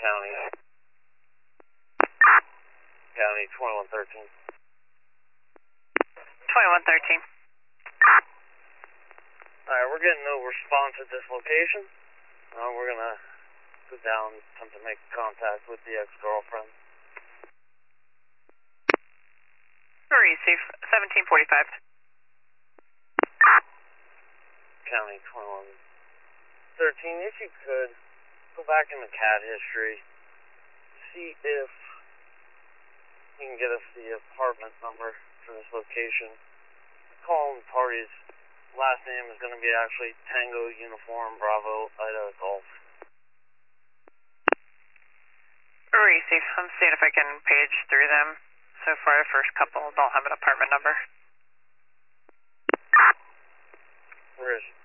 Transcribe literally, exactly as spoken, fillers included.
County. County twenty-one thirteen. twenty-one thirteen. Alright, we're getting no response at this location. Uh, we're gonna go down and attempt to make contact with the ex-girlfriend. Receive, seventeen forty-five. County twenty-one thirteen, if you could, go back in the C A D history, see if you can get us the apartment number for this location. Calling party's last name is going to be actually Tango Uniform Bravo Ida Golf. Receive, I'm seeing if I can page through them. So far, the first couple don't have an apartment number. Where is